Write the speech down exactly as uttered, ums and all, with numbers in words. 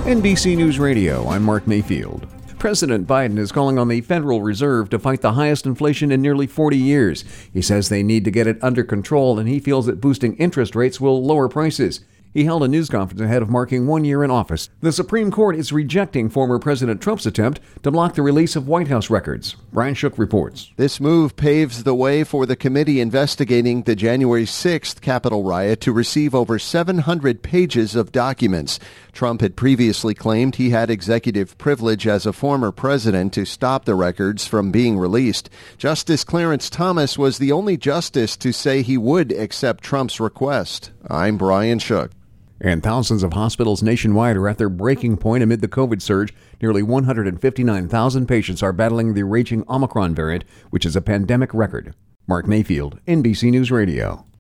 N B C News Radio, I'm Mark Mayfield. President Biden is calling on the Federal Reserve to fight the highest inflation in nearly forty years. He says they need to get it under control, and he feels that boosting interest rates will lower prices. He held a news conference ahead of marking one year in office. The Supreme Court is rejecting former President Trump's attempt to block the release of White House records. Brian Shook reports. This move paves the way for the committee investigating the January sixth Capitol riot to receive over seven hundred pages of documents. Trump had previously claimed he had executive privilege as a former president to stop the records from being released. Justice Clarence Thomas was the only justice to say he would accept Trump's request. I'm Brian Shook. And thousands of hospitals nationwide are at their breaking point amid the COVID surge. Nearly one hundred fifty-nine thousand patients are battling the raging Omicron variant, which is a pandemic record. Mark Mayfield, N B C News Radio.